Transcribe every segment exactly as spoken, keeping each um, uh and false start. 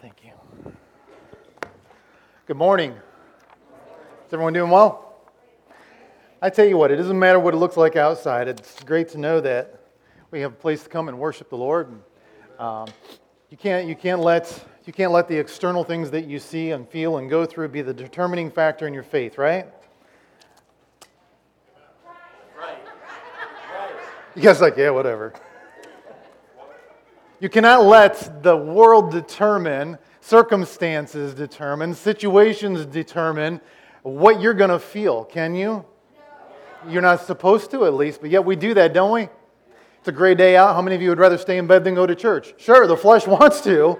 Thank you. Good morning. Is everyone doing well? I tell you what, it doesn't matter what it looks like outside. It's great to know that we have a place to come and worship the Lord. And, um, you can't you can't let you can't let the external things that you see and feel and go through be the determining factor in your faith, right? Right. You guys are like, yeah, whatever. You cannot let the world determine, circumstances determine, situations determine what you're going to feel, can you? You're not supposed to, at least, but yet we do that, don't we? It's a great day out. How many of you would rather stay in bed than go to church? Sure, the flesh wants to.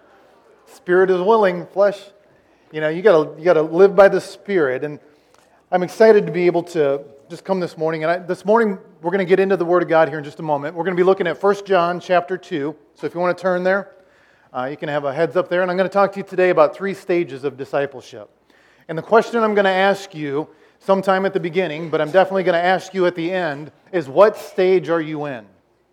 Spirit is willing, flesh, you know, you got to you got to live by the Spirit. And I'm excited to be able to just come this morning. And I, this morning, we're going to get into the Word of God here in just a moment. We're going to be looking at First John chapter two. So if you want to turn there, uh, you can have a heads up there. And I'm going to talk to you today about three stages of discipleship. And the question I'm going to ask you sometime at the beginning, but I'm definitely going to ask you at the end, is what stage are you in?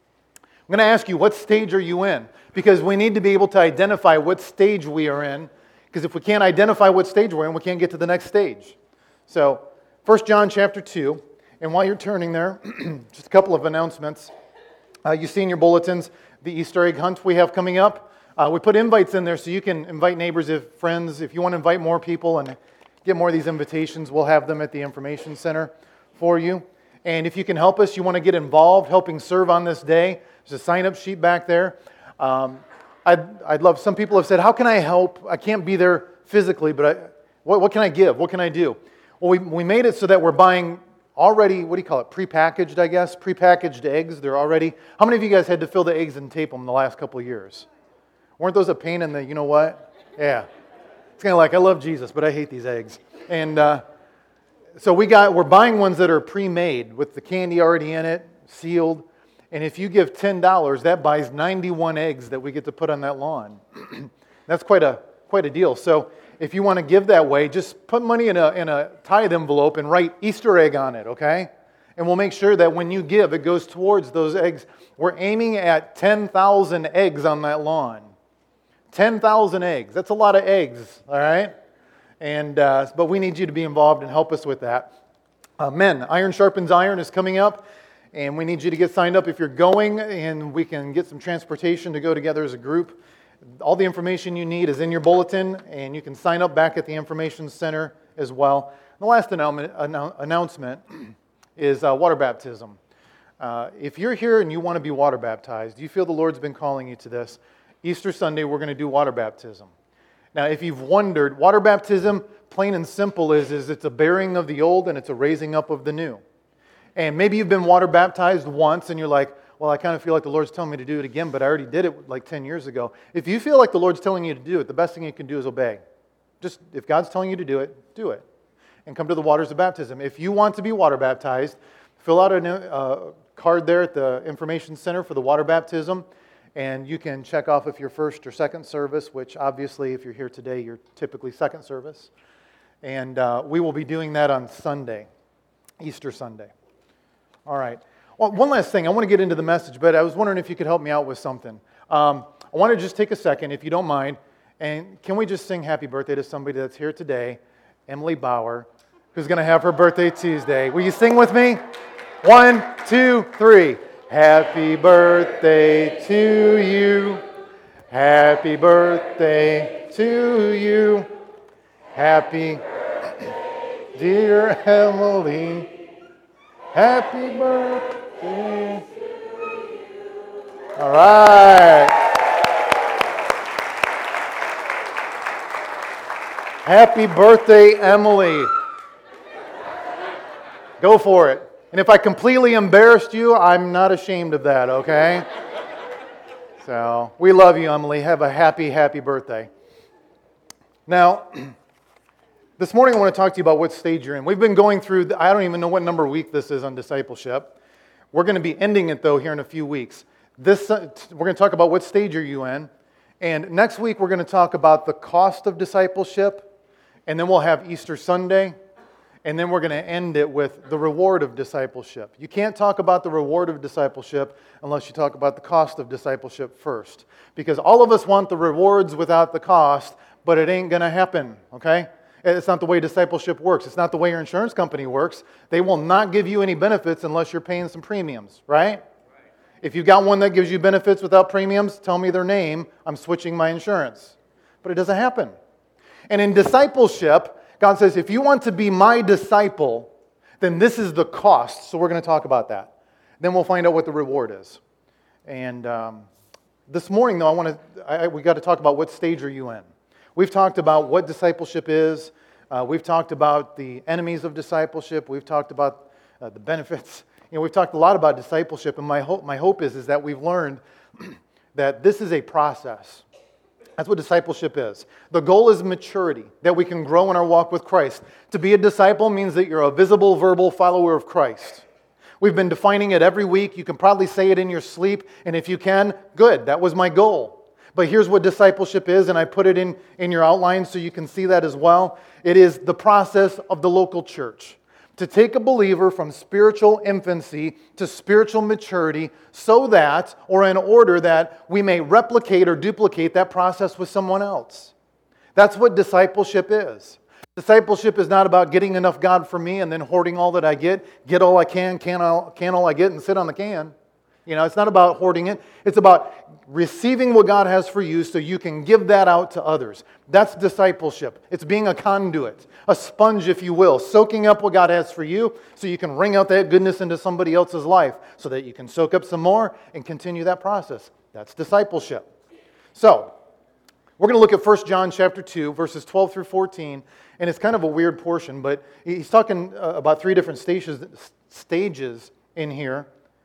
I'm going to ask you, what stage are you in? Because we need to be able to identify what stage we are in. Because if we can't identify what stage we're in, we can't get to the next stage. So, First John chapter two. And while you're turning there, just a couple of announcements. Uh, you see in your bulletins the Easter egg hunt we have coming up. Uh, we put invites in there so you can invite neighbors, if friends. If you want to invite more people and get more of these invitations, we'll have them at the information center for you. And if you can help us, you want to get involved, helping serve on this day, there's a sign-up sheet back there. Um, I'd, I'd love, some people have said, how can I help? I can't be there physically, but I, what, what can I give? What can I do? Well, we, we made it so that we're buying already, what do you call it, prepackaged, I guess, prepackaged eggs. They're already, how many of you guys had to fill the eggs and tape them the last couple of years? Weren't those a pain in the, you know what? Yeah. It's kind of like, I love Jesus, but I hate these eggs. And uh, so we got, we're buying ones that are pre-made with the candy already in it, sealed. And if you give ten dollars, that buys ninety-one eggs that we get to put on that lawn. That's quite a quite a deal. So if you want to give that way, just put money in a in a tithe envelope and write Easter egg on it, okay? And we'll make sure that when you give, it goes towards those eggs. We're aiming at ten thousand eggs on that lawn. ten thousand eggs. That's a lot of eggs, all right? And uh, but we need you to be involved and help us with that. Uh, men, Iron Sharpens Iron is coming up. And we need you to get signed up if you're going, and we can get some transportation to go together as a group. All the information you need is in your bulletin, and you can sign up back at the information center as well. The last announcement is uh, water baptism. Uh, if you're here and you want to be water baptized, you feel the Lord's been calling you to this, Easter Sunday we're going to do water baptism. Now, if you've wondered, water baptism, plain and simple, is, is it's a burying of the old and it's a raising up of the new. And maybe you've been water baptized once and you're like, well, I kind of feel like the Lord's telling me to do it again, but I already did it like ten years ago. If you feel like the Lord's telling you to do it, the best thing you can do is obey. Just, if God's telling you to do it, do it. And come to the waters of baptism. If you want to be water baptized, fill out a uh, card there at the information center for the water baptism, and you can check off if you're first or second service, which obviously if you're here today, you're typically second service. And uh, we will be doing that on Sunday, Easter Sunday. All right. Well, one last thing. I want to get into the message, but I was wondering if you could help me out with something. Um, I want to just take a second, if you don't mind, and can we just sing happy birthday to somebody that's here today, Emily Bauer, who's going to have her birthday Tuesday. Will you sing with me? One, two, three. Happy birthday to you. Happy birthday to you. Happy birthday, dear Emily. Happy birthday. All right. Happy birthday, Emily. Go for it. And if I completely embarrassed you, I'm not ashamed of that, okay? So, we love you, Emily. Have a happy, happy birthday. Now, this morning I want to talk to you about what stage you're in. We've been going through, I don't even know what number week this is on discipleship. We're going to be ending it, though, here in a few weeks. This, uh, we're going to talk about what stage are you in. And next week we're going to talk about the cost of discipleship. And then we'll have Easter Sunday. And then we're going to end it with the reward of discipleship. You can't talk about the reward of discipleship unless you talk about the cost of discipleship first. Because all of us want the rewards without the cost, but it ain't going to happen, okay? It's not the way discipleship works. It's not the way your insurance company works. They will not give you any benefits unless you're paying some premiums, right? If you've got one that gives you benefits without premiums, tell me their name. I'm switching my insurance. But it doesn't happen. And in discipleship, God says, if you want to be my disciple, then this is the cost. So we're going to talk about that. Then we'll find out what the reward is. And um, this morning, though, I want to. I, we got to talk about what stage are you in. We've talked about what discipleship is. Uh, we've talked about the enemies of discipleship. We've talked about uh, the benefits. You know, we've talked a lot about discipleship, and my hope, my hope is, is that we've learned that this is a process. That's what discipleship is. The goal is maturity, that we can grow in our walk with Christ. To be a disciple means that you're a visible, verbal follower of Christ. We've been defining it every week. You can probably say it in your sleep, and if you can, good. That was my goal. But here's what discipleship is, and I put it in, in your outline so you can see that as well. It is the process of the local church. To take a believer from spiritual infancy to spiritual maturity so that, or in order that, we may replicate or duplicate that process with someone else. That's what discipleship is. Discipleship is not about getting enough God for me and then hoarding all that I get, get all I can, can all, can all I get, and sit on the can. You know, it's not about hoarding it. It's about receiving what God has for you so you can give that out to others. That's discipleship. It's being a conduit, a sponge, if you will, soaking up what God has for you so you can wring out that goodness into somebody else's life so that you can soak up some more and continue that process. That's discipleship. So, we're going to look at First John chapter two, verses twelve through fourteen, and it's kind of a weird portion, but he's talking about three different stages, stages in here.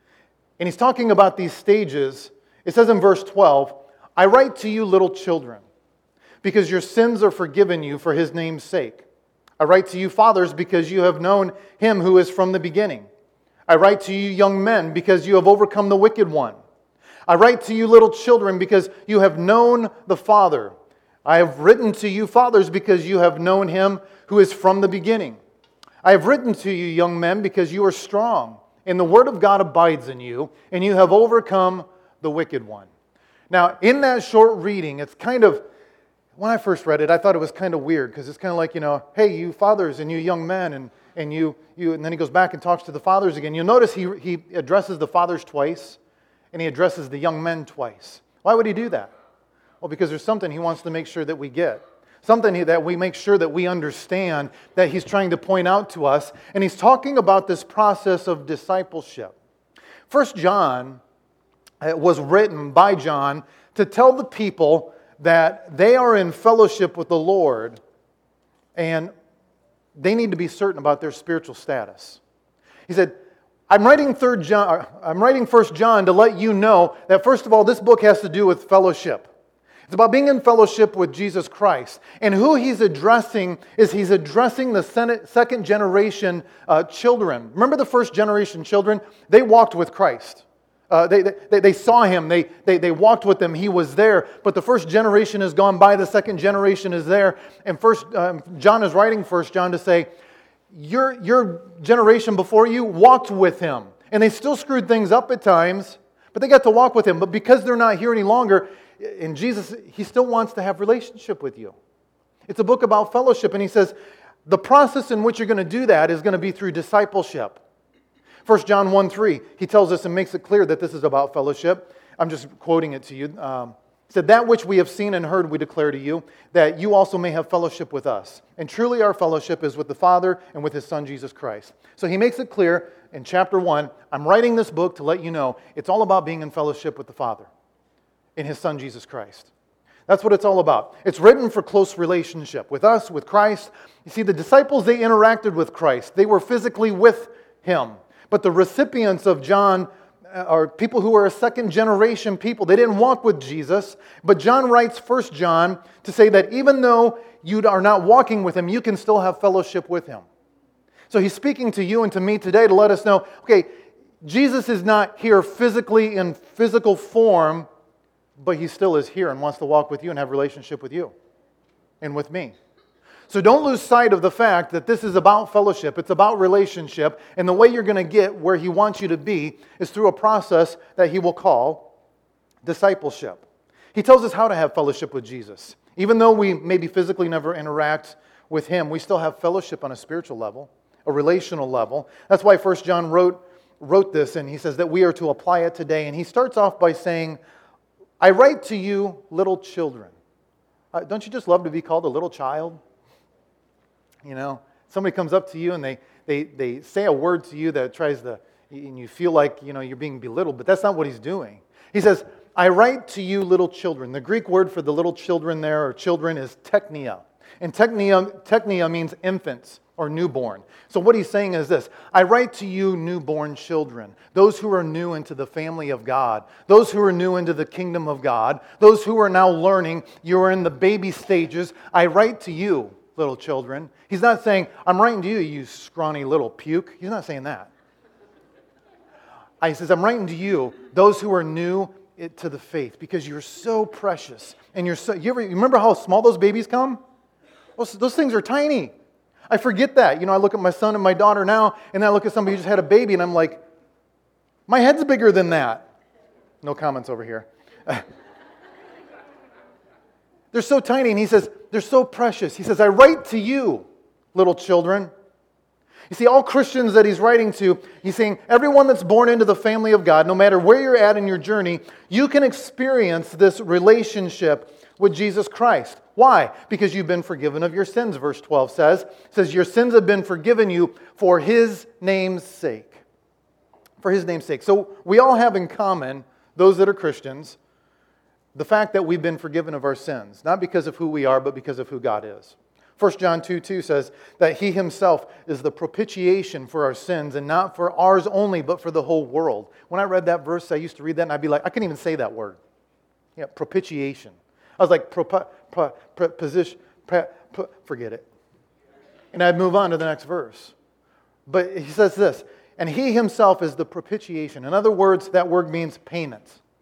And he's talking about these stages. It says in verse twelve, I write to you little children, because your sins are forgiven you for his name's sake. I write to you fathers, because you have known him who is from the beginning. I write to you young men, because you have overcome the wicked one. I write to you little children, because you have known the Father. I have written to you fathers, because you have known him who is from the beginning. I have written to you young men, because you are strong, and the word of God abides in you, and you have overcome the wicked one. Now, in that short reading, it's kind of, when I first read it, I thought it was kind of weird, because it's kind of like, you know, hey, you fathers and you young men, and, and you, you, and then he goes back and talks to the fathers again. You'll notice he, he addresses the fathers twice, and he addresses the young men twice. Why would he do that? Well, because there's something he wants to make sure that we get. Something that we make sure that we understand that he's trying to point out to us. And he's talking about this process of discipleship. First John was written by John to tell the people that they are in fellowship with the Lord and they need to be certain about their spiritual status. He said, I'm writing third John, I'm writing First John to let you know that first of all, this book has to do with fellowship. It's about being in fellowship with Jesus Christ. And who he's addressing is he's addressing the second generation uh, children. Remember the first generation children? They walked with Christ. Uh, they, they, they saw him. They, they, they walked with him. He was there. But the first generation has gone by. The second generation is there. And first, um, John is writing First John to say, your, your generation before you walked with him. And they still screwed things up at times, but they got to walk with him. But because they're not here any longer, in Jesus, he still wants to have relationship with you. It's a book about fellowship, and he says the process in which you're going to do that is going to be through discipleship. First John one three, he tells us and makes it clear that this is about fellowship. I'm just quoting it to you. Um, he said, that which we have seen and heard we declare to you, that you also may have fellowship with us. And truly our fellowship is with the Father and with his Son, Jesus Christ. So he makes it clear in chapter one, I'm writing this book to let you know it's all about being in fellowship with the Father in his Son, Jesus Christ. That's what it's all about. It's written for close relationship with us, with Christ. You see, the disciples, they interacted with Christ. They were physically with him. But the recipients of John are people who are a second generation people. They didn't walk with Jesus. But John writes First John to say that even though you are not walking with him, you can still have fellowship with him. So he's speaking to you and to me today to let us know, okay, Jesus is not here physically in physical form, but he still is here and wants to walk with you and have a relationship with you and with me. So don't lose sight of the fact that this is about fellowship. It's about relationship. And the way you're going to get where He wants you to be is through a process that He will call discipleship. He tells us how to have fellowship with Jesus. Even though we maybe physically never interact with Him, we still have fellowship on a spiritual level, a relational level. That's why First John wrote, wrote this, and he says that we are to apply it today. And he starts off by saying, I write to you, little children. Uh, don't you just love to be called a little child? You know, somebody comes up to you and they, they, they say a word to you that tries to, and you feel like, you know, you're being belittled, but that's not what he's doing. He says, I write to you, little children. The Greek word for the little children there, or children, is teknia. And teknia, teknia means infants or newborn. So what he's saying is this: I write to you, newborn children, those who are new into the family of God, those who are new into the kingdom of God, those who are now learning, you are in the baby stages. I write to you, little children. He's not saying, I'm writing to you, you scrawny little puke. He's not saying that. He says, I'm writing to you, those who are new to the faith, because you're so precious. And you're so, you ever you remember how small those babies come? Those, those things are tiny. I forget that. You know, I look at my son and my daughter now, and then I look at somebody who just had a baby, and I'm like, my head's bigger than that. No comments over here. They're so tiny, and he says, they're so precious. He says, I write to you, little children. You see, all Christians that he's writing to, he's saying, everyone that's born into the family of God, no matter where you're at in your journey, you can experience this relationship with Jesus Christ. Why? Because you've been forgiven of your sins, verse twelve says. It says, your sins have been forgiven you for His name's sake. For His name's sake. So we all have in common, those that are Christians, the fact that we've been forgiven of our sins, not because of who we are, but because of who God is. First John two two says that He Himself is the propitiation for our sins, and not for ours only, but for the whole world. When I read that verse, I used to read that and I'd be like, I couldn't even say that word. Yeah, propitiation. I was like, pro, pro, pro, pro, position, pro, pro, forget it. And I'd move on to the next verse. But he says this, and He Himself is the propitiation. In other words, that word means payment.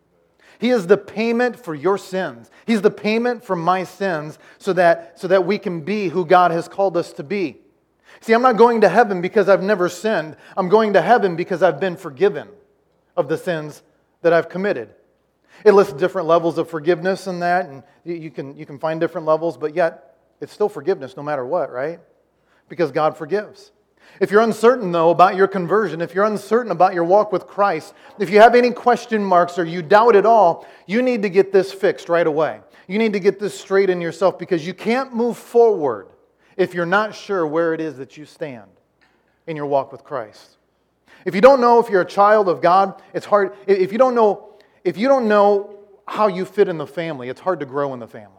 He is the payment for your sins. He's the payment for my sins so that, so that we can be who God has called us to be. See, I'm not going to heaven because I've never sinned. I'm going to heaven because I've been forgiven of the sins that I've committed. It lists different levels of forgiveness in that, and you can, you can find different levels, but yet it's still forgiveness no matter what, right? Because God forgives. If you're uncertain, though, about your conversion, if you're uncertain about your walk with Christ, if you have any question marks or you doubt at all, you need to get this fixed right away. You need to get this straight in yourself, because you can't move forward if you're not sure where it is that you stand in your walk with Christ. If you don't know if you're a child of God, it's hard. If you don't know, if you don't know how you fit in the family, it's hard to grow in the family.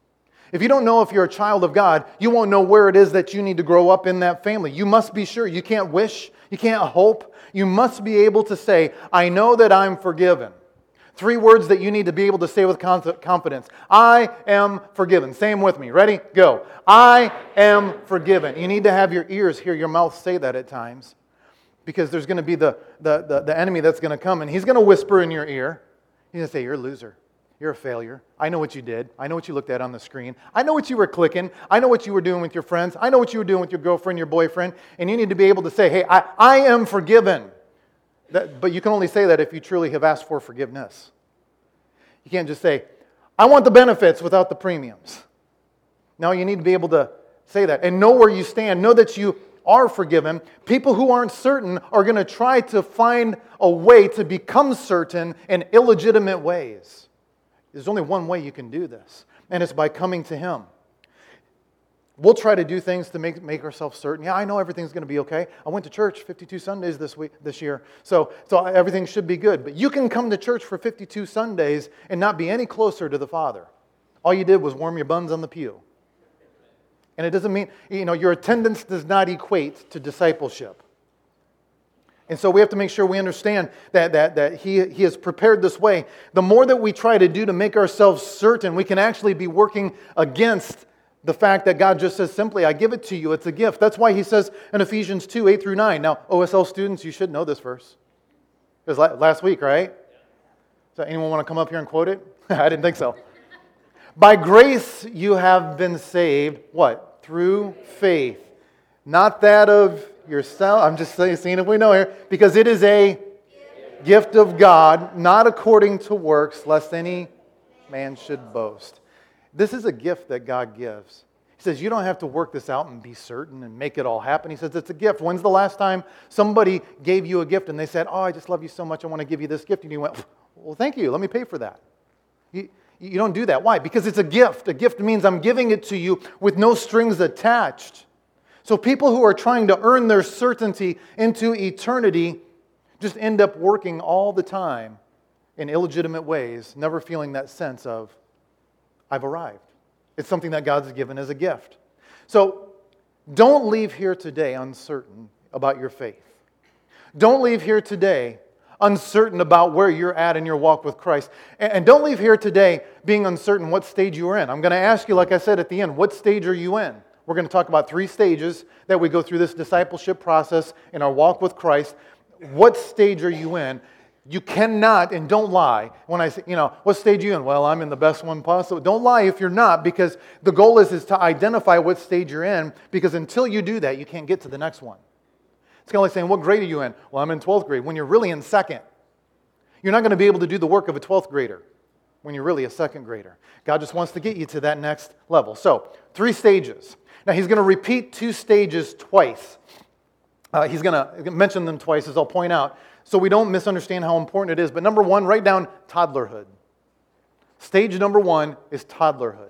If you don't know if you're a child of God, you won't know where it is that you need to grow up in that family. You must be sure. You can't wish. You can't hope. You must be able to say, I know that I'm forgiven. Three words that you need to be able to say with confidence. I am forgiven. Say them with me. Ready? Go. I am forgiven. You need to have your ears hear your mouth say that at times, because there's going to be the, the, the, the enemy that's going to come, and he's going to whisper in your ear. He's going to say, you're a loser. You're a failure. I know what you did. I know what you looked at on the screen. I know what you were clicking. I know what you were doing with your friends. I know what you were doing with your girlfriend, your boyfriend. And you need to be able to say, hey, I, I am forgiven. That, but you can only say that if you truly have asked for forgiveness. You can't just say, I want the benefits without the premiums. No, you need to be able to say that and know where you stand. Know that you are forgiven. People who aren't certain are going to try to find a way to become certain in illegitimate ways. There's only one way you can do this, and it's by coming to Him. We'll try to do things to make, make ourselves certain. Yeah, I know everything's going to be okay. I went to church fifty-two Sundays this week, this year, so, so everything should be good. But you can come to church for fifty-two Sundays and not be any closer to the Father. All you did was warm your buns on the pew. And it doesn't mean, you know, your attendance does not equate to discipleship. And so we have to make sure we understand that, that, that he, he has prepared this way. The more that we try to do to make ourselves certain, we can actually be working against the fact that God just says simply, I give it to you, it's a gift. That's why He says in Ephesians two, eight through nine. Now, O S L students, you should know this verse. It was last week, right? So anyone want to come up here and quote it? I didn't think so. By grace you have been saved, what? through faith. Not that of yourself. I'm just saying, seeing if we know here. Because it is a gift of God, not according to works, lest any man should boast. This is a gift that God gives. He says you don't have to work this out and be certain and make it all happen. He says it's a gift. When's the last time somebody gave you a gift and they said, oh, I just love you so much, I want to give you this gift. And you went, well, thank you. Let me pay for that. You, you don't do that. Why? Because it's a gift. A gift means I'm giving it to you with no strings attached. So people who are trying to earn their certainty into eternity just end up working all the time in illegitimate ways, never feeling that sense of, I've arrived. It's something that God's given as a gift. So don't leave here today uncertain about your faith. Don't leave here today uncertain about where you're at in your walk with Christ. And don't leave here today being uncertain what stage you're in. I'm going to ask you, like I said at the end, what stage are you in? We're going to talk about three stages that we go through this discipleship process in our walk with Christ. What stage are you in? You cannot, and don't lie, when I say, you know, what stage are you in? Well, I'm in the best one possible. Don't lie if you're not, because the goal is, is to identify what stage you're in, because until you do that, you can't get to the next one. It's kind of like saying, what grade are you in? Well, I'm in twelfth grade, when you're really in second. You're not going to be able to do the work of a twelfth grader when you're really a second grader. God just wants to get you to that next level. So, three stages. Now, He's going to repeat two stages twice. Uh, he's going to mention them twice, as I'll point out, so we don't misunderstand how important it is. But number one, write down toddlerhood. Stage number one is toddlerhood.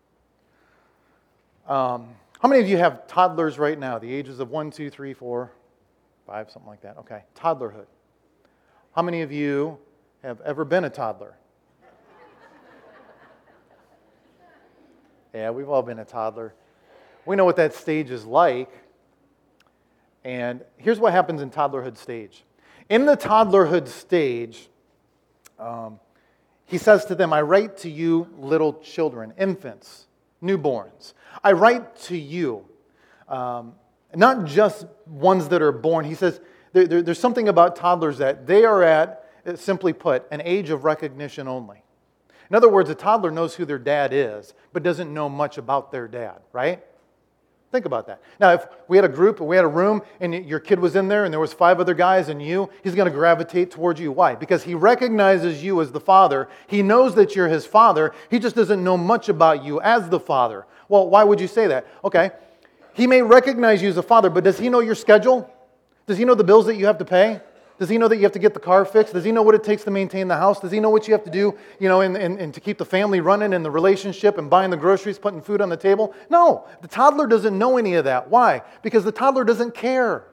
Um, how many of you have toddlers right now? The ages of one, two, three, four, five, something like that. Okay, toddlerhood. How many of you have ever been a toddler? Yeah, we've all been a toddler. We know what that stage is like. And here's what happens in toddlerhood stage. In the toddlerhood stage, um, he says to them, I write to you little children, infants, newborns. I write to you, um, not just ones that are born. He says there, there, there's something about toddlers that they are at, simply put, an age of recognition only. In other words, a toddler knows who their dad is, but doesn't know much about their dad, right? Think about that. Now, if we had a group, we had a room, and your kid was in there, and there was five other guys and you, he's going to gravitate towards you. Why? Because he recognizes you as the father. He knows that you're his father. He just doesn't know much about you as the father. Well, why would you say that? Okay, he may recognize you as a father, but does he know your schedule? Does he know the bills that you have to pay? Does he know that you have to get the car fixed? Does he know what it takes to maintain the house? Does he know what you have to do, you know, and, and, and to keep the family running and the relationship and buying the groceries, putting food on the table? No, the toddler doesn't know any of that. Why? Because the toddler doesn't care.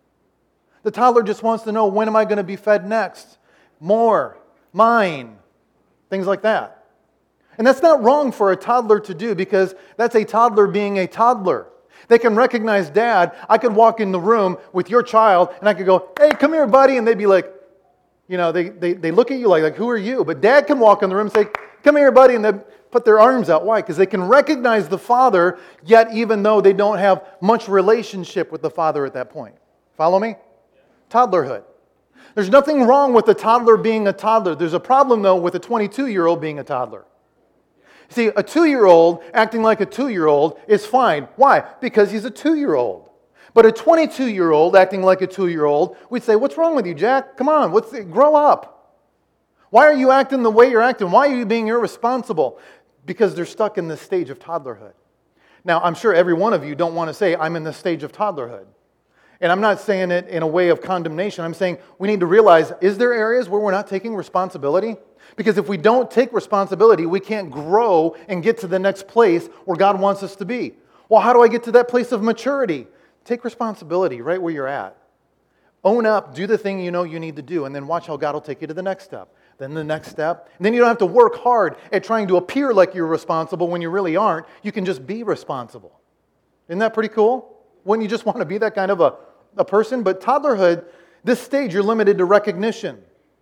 The toddler just wants to know, when am I going to be fed next? More, mine, things like that. And that's not wrong for a toddler to do, because that's a toddler being a toddler. They can recognize dad. I could walk in the room with your child and I could go, hey, come here, buddy. And they'd be like, you know, they, they, they look at you like, like, who are you? But dad can walk in the room and say, come here, buddy. And they put their arms out. Why? Because they can recognize the father, yet even though they don't have much relationship with the father at that point. Follow me? Toddlerhood. There's nothing wrong with a toddler being a toddler. There's a problem, though, with a twenty-two-year-old being a toddler. See, a two-year-old acting like a two-year-old is fine. Why? Because he's a two-year-old. But a twenty-two-year-old acting like a two-year-old, we'd say, what's wrong with you, Jack? Come on, what's the, grow up. Why are you acting the way you're acting? Why are you being irresponsible? Because they're stuck in this stage of toddlerhood. Now, I'm sure every one of you don't want to say, I'm in this stage of toddlerhood. And I'm not saying it in a way of condemnation. I'm saying we need to realize, is there areas where we're not taking responsibility? Because if we don't take responsibility, we can't grow and get to the next place where God wants us to be. Well, how do I get to that place of maturity? Take responsibility right where you're at. Own up, do the thing you know you need to do, and then watch how God will take you to the next step. Then the next step. And then you don't have to work hard at trying to appear like you're responsible when you really aren't. You can just be responsible. Isn't that pretty cool? Wouldn't you just want to be that kind of a, a person? But toddlerhood, this stage, you're limited to recognition.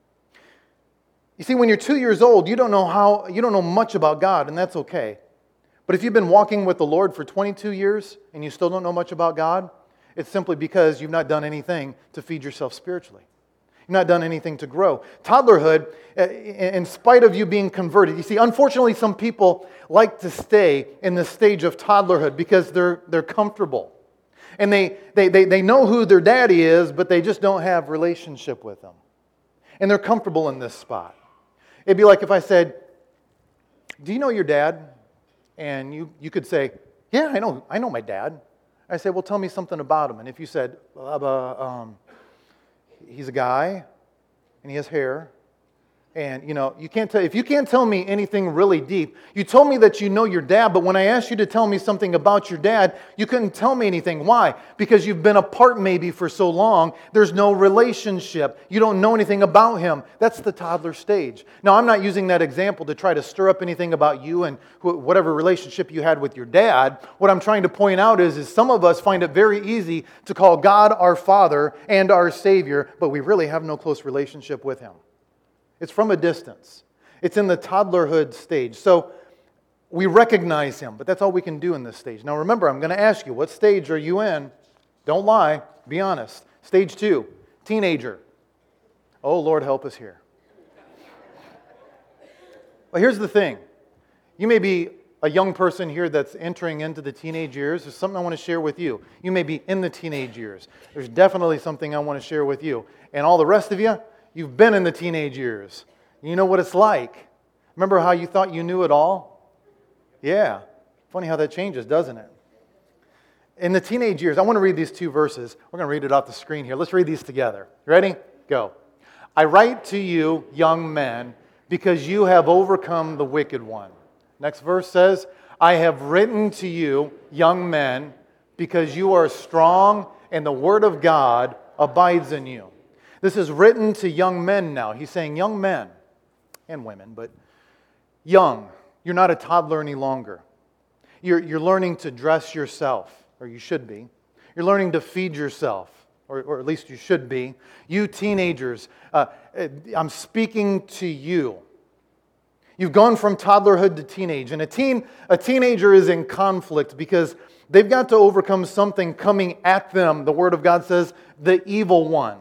You see, when you're two years old, you don't know how, you don't know much about God, and that's okay. But if you've been walking with the Lord for twenty-two years and you still don't know much about God, it's simply because you've not done anything to feed yourself spiritually. You've not done anything to grow. Toddlerhood, in spite of you being converted, you see, unfortunately, some people like to stay in the stage of toddlerhood because they're they're comfortable. And they, they, they, they know who their daddy is, but they just don't have relationship with him. And they're comfortable in this spot. It'd be like if I said, do you know your dad? And you, you could say, yeah, I know I know my dad. I say, well, tell me something about him. And if you said, uh, um, he's a guy, and he has hair, and, you know, you can't tell, if you can't tell me anything really deep, you told me that you know your dad, but when I asked you to tell me something about your dad, you couldn't tell me anything. Why? Because you've been apart maybe for so long, there's no relationship. You don't know anything about him. That's the toddler stage. Now, I'm not using that example to try to stir up anything about you and whatever relationship you had with your dad. What I'm trying to point out is, is some of us find it very easy to call God our Father and our Savior, but we really have no close relationship with Him. It's from a distance. It's in the toddlerhood stage. So we recognize Him, but that's all we can do in this stage. Now remember, I'm going to ask you, what stage are you in? Don't lie. Be honest. Stage two, teenager. Oh, Lord, help us here. Well, here's the thing. You may be a young person here that's entering into the teenage years. There's something I want to share with you. You may be in the teenage years. There's definitely something I want to share with you. And all the rest of you, you've been in the teenage years. You know what it's like. Remember how you thought you knew it all? Yeah. Funny how that changes, doesn't it? In the teenage years, I want to read these two verses. We're going to read it off the screen here. Let's read these together. Ready? Go. I write to you, young men, because you have overcome the wicked one. Next verse says, I have written to you, young men, because you are strong and the word of God abides in you. This is written to young men now. He's saying young men and women, but young. You're not a toddler any longer. You're, you're learning to dress yourself, or you should be. You're learning to feed yourself, or, or at least you should be. You teenagers, uh, I'm speaking to you. You've gone from toddlerhood to teenage, and a teen, a teenager is in conflict because they've got to overcome something coming at them. The Word of God says, the evil one.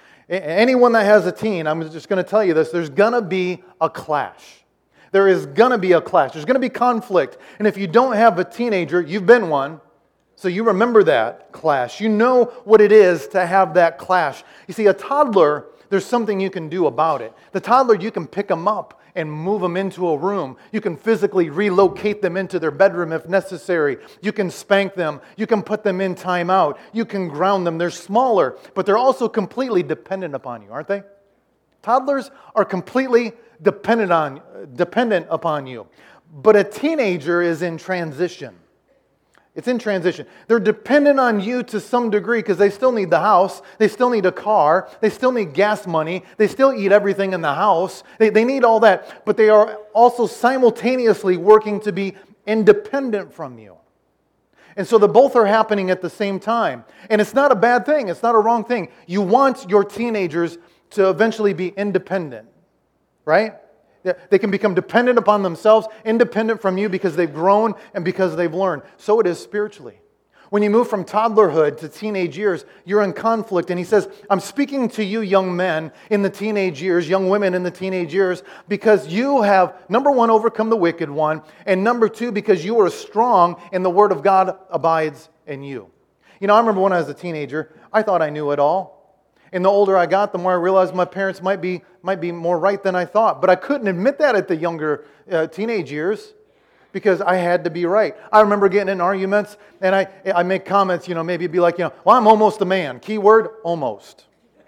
Anyone that has a teen, I'm just going to tell you this, there's going to be a clash. There is going to be a clash. There's going to be conflict. And if you don't have a teenager, you've been one, so you remember that clash. You know what it is to have that clash. You see, a toddler, there's something you can do about it. The toddler, you can pick them up and move them into a room. You can physically relocate them into their bedroom if necessary. You can spank them. You can put them in timeout. You can ground them. They're smaller, but they're also completely dependent upon you, aren't they? Toddlers are completely dependent on dependent upon you. But a teenager is in transition. It's in transition. They're dependent on you to some degree because they still need the house. They still need a car. They still need gas money. They still eat everything in the house. They, they need all that. But they are also simultaneously working to be independent from you. And so the both are happening at the same time. And it's not a bad thing. It's not a wrong thing. You want your teenagers to eventually be independent, right? They can become dependent upon themselves, independent from you because they've grown and because they've learned. So it is spiritually. When you move from toddlerhood to teenage years, you're in conflict. And he says, I'm speaking to you young men in the teenage years, young women in the teenage years, because you have, number one, overcome the wicked one, and number two, because you are strong and the word of God abides in you. You know, I remember when I was a teenager, I thought I knew it all. And the older I got, the more I realized my parents might be might be more right than I thought. But I couldn't admit that at the younger uh, teenage years because I had to be right. I remember getting in arguments, and I I make comments, you know, maybe it'd be like, you know, well, I'm almost a man. Key word, almost.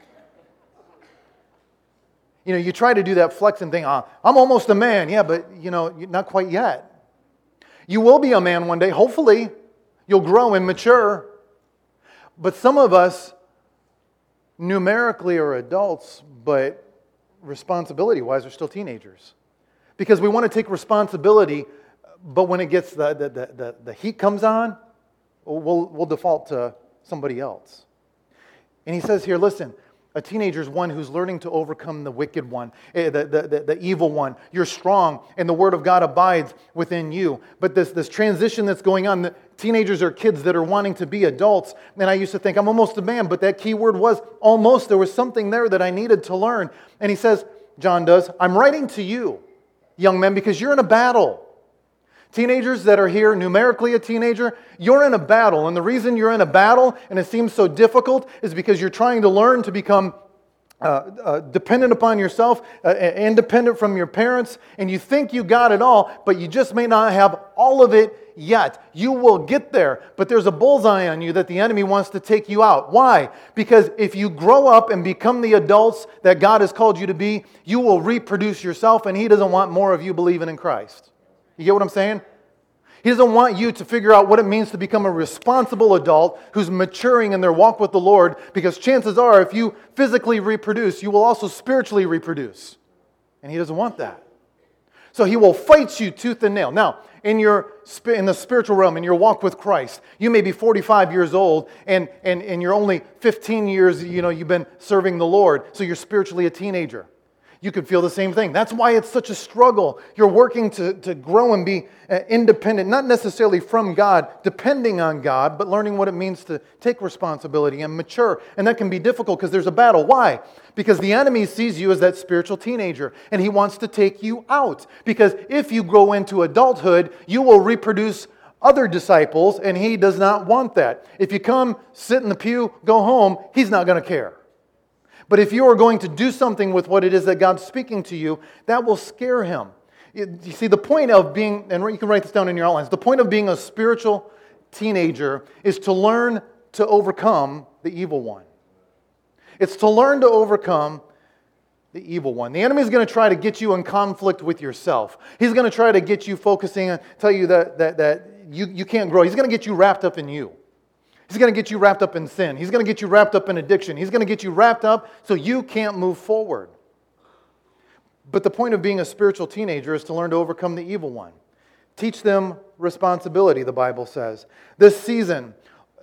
You know, you try to do that flexing thing. Oh, I'm almost a man. Yeah, but, you know, not quite yet. You will be a man one day. Hopefully, you'll grow and mature. But some of us numerically are adults, but responsibility-wise are still teenagers. Because we want to take responsibility, but when it gets the the, the, the, the heat comes on, we'll, we'll default to somebody else. And he says here, listen, a teenager is one who's learning to overcome the wicked one, the, the, the, the evil one. You're strong, and the Word of God abides within you. But this, this transition that's going on, the Teenagers are kids that are wanting to be adults. And I used to think, I'm almost a man, but that key word was almost. There was something there that I needed to learn. And he says, John does, I'm writing to you, young men, because you're in a battle. Teenagers that are here, numerically a teenager, you're in a battle. And the reason you're in a battle and it seems so difficult is because you're trying to learn to become uh, uh, dependent upon yourself, uh, independent from your parents, and you think you got it all, but you just may not have all of it yet. You will get there, but there's a bullseye on you that the enemy wants to take you out. Why? Because if you grow up and become the adults that God has called you to be, you will reproduce yourself, and He doesn't want more of you believing in Christ. You get what I'm saying? He doesn't want you to figure out what it means to become a responsible adult who's maturing in their walk with the Lord, because chances are if you physically reproduce, you will also spiritually reproduce. And He doesn't want that. So He will fight you tooth and nail. Now, in your in the spiritual realm, in your walk with Christ, you may be forty-five years old and, and, and you're only fifteen years, you know, you've been serving the Lord, so you're spiritually a teenager. You could feel the same thing. That's why it's such a struggle. You're working to, to grow and be independent, not necessarily from God, depending on God, but learning what it means to take responsibility and mature. And that can be difficult because there's a battle. Why? Because the enemy sees you as that spiritual teenager, and he wants to take you out. Because if you grow into adulthood, you will reproduce other disciples, and he does not want that. If you come, sit in the pew, go home, he's not going to care. But if you are going to do something with what it is that God's speaking to you, that will scare him. You see, the point of being, and you can write this down in your outlines, the point of being a spiritual teenager is to learn to overcome the evil one. It's to learn to overcome the evil one. The enemy is going to try to get you in conflict with yourself. He's going to try to get you focusing on, tell you that, that, that you, you can't grow. He's going to get you wrapped up in you. He's going to get you wrapped up in sin. He's going to get you wrapped up in addiction. He's going to get you wrapped up so you can't move forward. But the point of being a spiritual teenager is to learn to overcome the evil one. Teach them responsibility, the Bible says. This season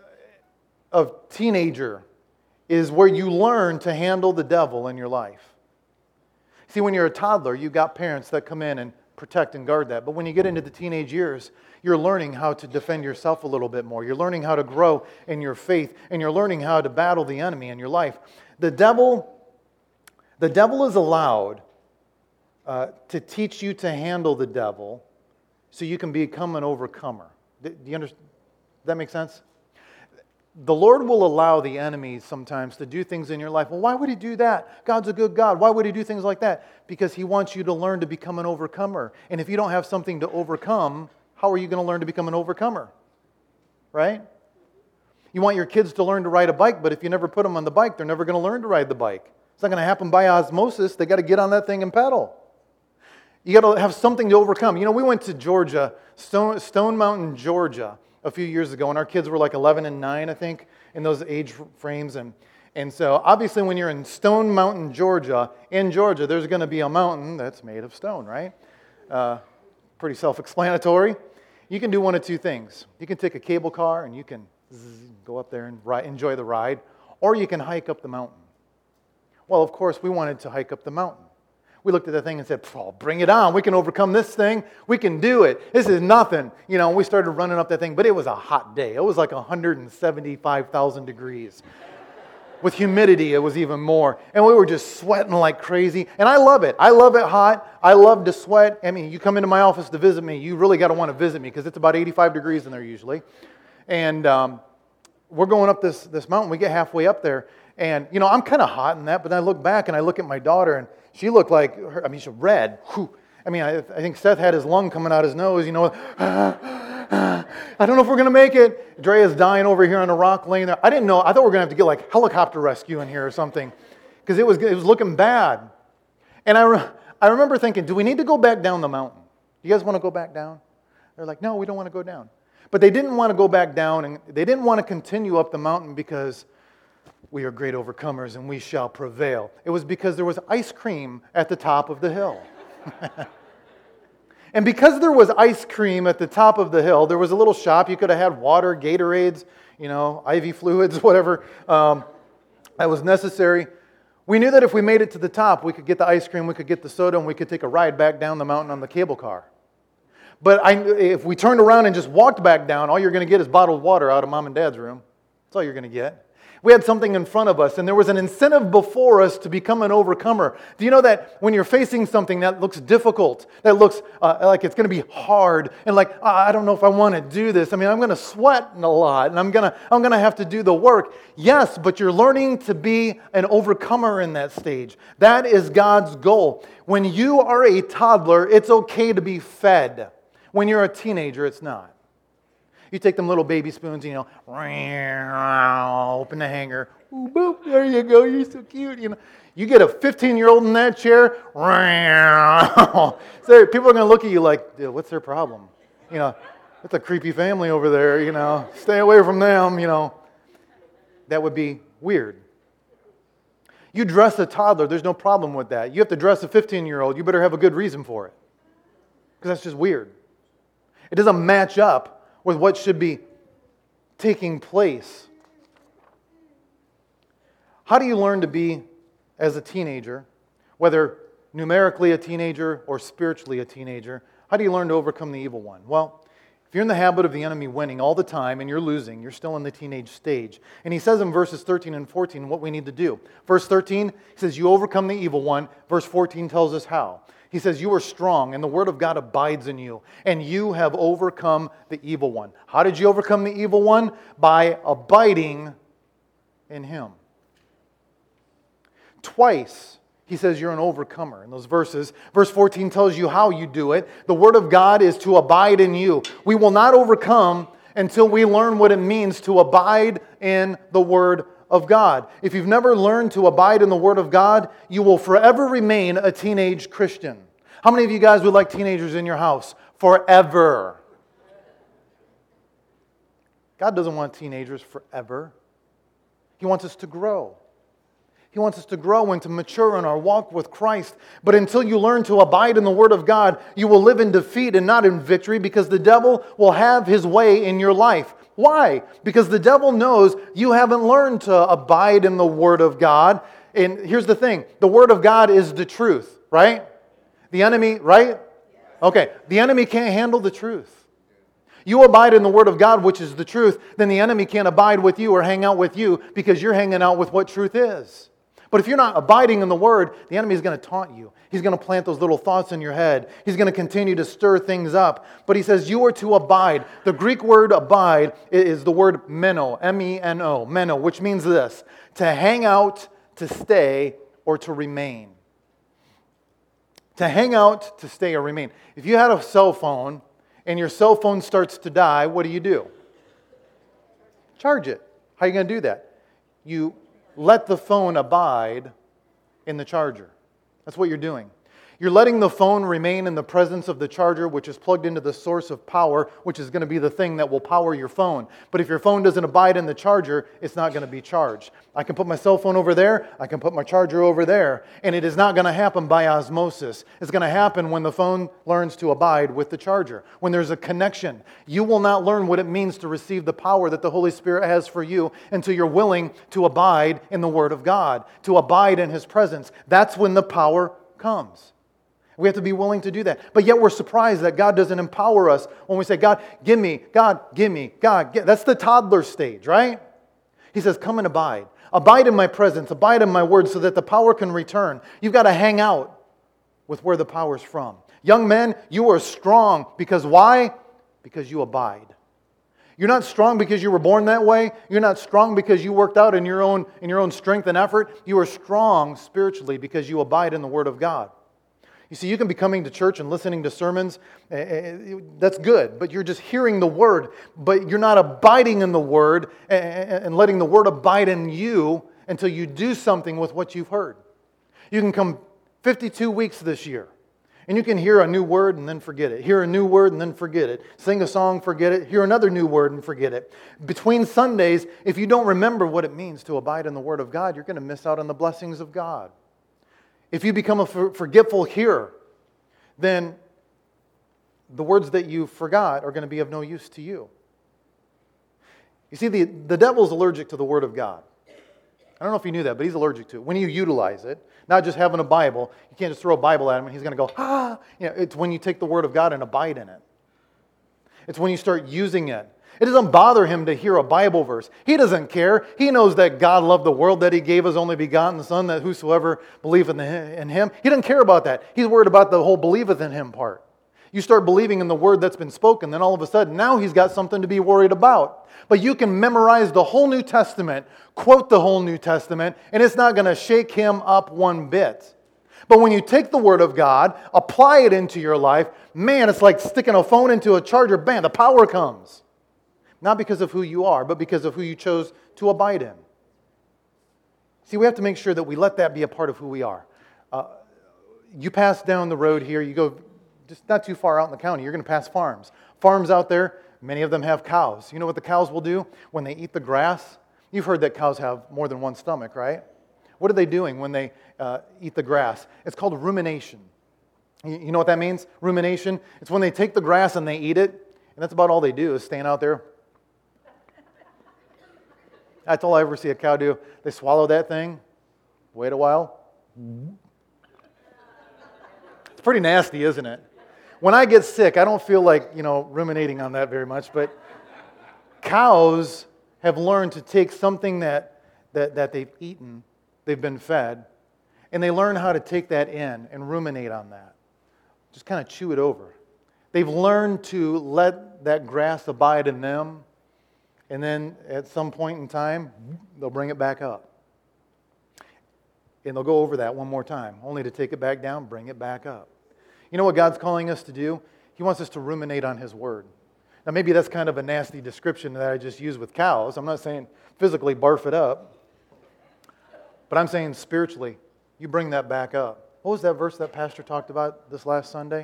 of teenager is where you learn to handle the devil in your life. See, when you're a toddler, you've got parents that come in and protect and guard that. But when you get into the teenage years, you're learning how to defend yourself a little bit more. You're learning how to grow in your faith, and you're learning how to battle the enemy in your life. The devil, the devil is allowed uh, to teach you to handle the devil so you can become an overcomer. Do you understand? Does that make sense? The Lord will allow the enemy sometimes to do things in your life. Well, why would He do that? God's a good God. Why would He do things like that? Because He wants you to learn to become an overcomer. And if you don't have something to overcome, how are you going to learn to become an overcomer? Right? You want your kids to learn to ride a bike, but if you never put them on the bike, they're never going to learn to ride the bike. It's not going to happen by osmosis. They got to get on that thing and pedal. You got to have something to overcome. You know, we went to Georgia, Stone, Stone Mountain, Georgia, a few years ago, and our kids were like eleven and nine, I think, in those age frames. And, and so, obviously, when you're in Stone Mountain, Georgia, in Georgia, there's going to be a mountain that's made of stone, right? Uh, pretty self-explanatory. You can do one of two things. You can take a cable car and you can zzz, go up there and ride, enjoy the ride, or you can hike up the mountain. Well, of course, we wanted to hike up the mountain. We looked at the thing and said, oh, bring it on. We can overcome this thing. We can do it. This is nothing. You know, we started running up that thing, but it was a hot day. It was like one hundred seventy-five thousand degrees. With humidity, it was even more. And we were just sweating like crazy. And I love it. I love it hot. I love to sweat. I mean, you come into my office to visit me, you really got to want to visit me because it's about eighty-five degrees in there usually. And um, we're going up this, this mountain. We get halfway up there. And, you know, I'm kind of hot in that, but then I look back and I look at my daughter and she looked like, her, I mean, she's red. Whew. I mean, I, I think Seth had his lung coming out his nose, you know. I don't know if we're going to make it. Drea's dying over here on a rock laying there. I didn't know. I thought we were going to have to get like helicopter rescue in here or something because it was, it was looking bad. And I, re- I remember thinking, do we need to go back down the mountain? You guys want to go back down? They're like, no, we don't want to go down. But they didn't want to go back down, and they didn't want to continue up the mountain because we are great overcomers and we shall prevail. It was because there was ice cream at the top of the hill. And because there was ice cream at the top of the hill, there was a little shop. You could have had water, Gatorades, you know, I V fluids, whatever um, that was necessary. We knew that if we made it to the top, we could get the ice cream, we could get the soda, and we could take a ride back down the mountain on the cable car. But I, if we turned around and just walked back down, all you're going to get is bottled water out of mom and dad's room. That's all you're going to get. We had something in front of us, and there was an incentive before us to become an overcomer. Do you know that when you're facing something that looks difficult, that looks uh, like it's going to be hard, and like, oh, I don't know if I want to do this. I mean, I'm going to sweat a lot, and I'm going to I'm going to have to do the work. Yes, but you're learning to be an overcomer in that stage. That is God's goal. When you are a toddler, it's okay to be fed. When you're a teenager, it's not. You take them little baby spoons, you know, open the hanger. Ooh, boop, there you go, you're so cute. You know, you get a fifteen-year-old in that chair. So people are going to look at you like, dude, what's their problem? You know, that's a creepy family over there, you know. Stay away from them, you know. That would be weird. You dress a toddler, there's no problem with that. You have to dress a fifteen-year-old, you better have a good reason for it. Because that's just weird. It doesn't match up with what should be taking place. How do you learn to be, as a teenager, whether numerically a teenager or spiritually a teenager, how do you learn to overcome the evil one? Well, if you're in the habit of the enemy winning all the time and you're losing, you're still in the teenage stage. And he says in verses thirteen and fourteen what we need to do. Verse thirteen says, you overcome the evil one. Verse fourteen tells us how. He says, you are strong, and the word of God abides in you, and you have overcome the evil one. How did you overcome the evil one? By abiding in him. Twice, he says you're an overcomer in those verses. Verse fourteen tells you how you do it. The word of God is to abide in you. We will not overcome until we learn what it means to abide in the word of God. If you've never learned to abide in the Word of God, you will forever remain a teenage Christian. How many of you guys would like teenagers in your house? Forever. God doesn't want teenagers forever. He wants us to grow. He wants us to grow and to mature in our walk with Christ. But until you learn to abide in the Word of God, you will live in defeat and not in victory, because the devil will have his way in your life. Why? Because the devil knows you haven't learned to abide in the Word of God. And here's the thing. The Word of God is the truth, right? The enemy, right? Okay. The enemy can't handle the truth. You abide in the Word of God, which is the truth, then the enemy can't abide with you or hang out with you because you're hanging out with what truth is. But if you're not abiding in the Word, the enemy is going to taunt you. He's going to plant those little thoughts in your head. He's going to continue to stir things up. But he says you are to abide. The Greek word abide is the word meno, M E N O, meno, which means this: to hang out, to stay, or to remain. To hang out, to stay, or remain. If you had a cell phone and your cell phone starts to die, what do you do? Charge it. How are you going to do that? You let the phone abide in the charger. That's what you're doing. You're letting the phone remain in the presence of the charger, which is plugged into the source of power, which is going to be the thing that will power your phone. But if your phone doesn't abide in the charger, it's not going to be charged. I can put my cell phone over there, I can put my charger over there, and it is not going to happen by osmosis. It's going to happen when the phone learns to abide with the charger, when there's a connection. You will not learn what it means to receive the power that the Holy Spirit has for you until you're willing to abide in the Word of God, to abide in His presence. That's when the power comes. We have to be willing to do that. But yet we're surprised that God doesn't empower us when we say, God, give me, God, give me, God, give. That's the toddler stage, right? He says, come and abide. Abide in my presence, abide in my word so that the power can return. You've got to hang out with where the power's from. Young men, you are strong because why? Because you abide. You're not strong because you were born that way. You're not strong because you worked out in your own, in your own strength and effort. You are strong spiritually because you abide in the Word of God. You see, you can be coming to church and listening to sermons. That's good, but you're just hearing the Word. But you're not abiding in the Word and letting the Word abide in you until you do something with what you've heard. You can come fifty-two weeks this year, and you can hear a new word and then forget it. Hear a new word and then forget it. Sing a song, forget it. Hear another new word and forget it. Between Sundays, if you don't remember what it means to abide in the Word of God, you're going to miss out on the blessings of God. If you become a forgetful hearer, then the words that you forgot are going to be of no use to you. You see, the, the devil's allergic to the Word of God. I don't know if you knew that, but he's allergic to it. When you utilize it, not just having a Bible, you can't just throw a Bible at him and he's going to go, ah! You know, it's when you take the Word of God and abide in it. It's when you start using it. It doesn't bother him to hear a Bible verse. He doesn't care. He knows that God loved the world, that he gave his only begotten Son, that whosoever believeth in him. He doesn't care about that. He's worried about the whole believeth in him part. You start believing in the word that's been spoken, then all of a sudden, now he's got something to be worried about. But you can memorize the whole New Testament, quote the whole New Testament, and it's not going to shake him up one bit. But when you take the Word of God, apply it into your life, man, it's like sticking a phone into a charger, bam, the power comes. Not because of who you are, but because of who you chose to abide in. See, we have to make sure that we let that be a part of who we are. Uh, you pass down the road here, you go just not too far out in the county, you're going to pass farms. Farms out there, many of them have cows. You know what the cows will do when they eat the grass? You've heard that cows have more than one stomach, right? What are they doing when they uh, eat the grass? It's called rumination. You know what that means? Rumination? It's when they take the grass and they eat it, and that's about all they do is stand out there. That's all I ever see a cow do. They swallow that thing, wait a while. It's pretty nasty, isn't it? When I get sick, I don't feel like, you know, ruminating on that very much, but cows have learned to take something that, that, that they've eaten, they've been fed, and they learn how to take that in and ruminate on that. Just kind of chew it over. They've learned to let that grass abide in them, and then at some point in time, they'll bring it back up. And they'll go over that one more time, only to take it back down, bring it back up. You know what God's calling us to do? He wants us to ruminate on His Word. Now maybe that's kind of a nasty description that I just used with cows. I'm not saying physically barf it up. But I'm saying spiritually, you bring that back up. What was that verse that Pastor talked about this last Sunday?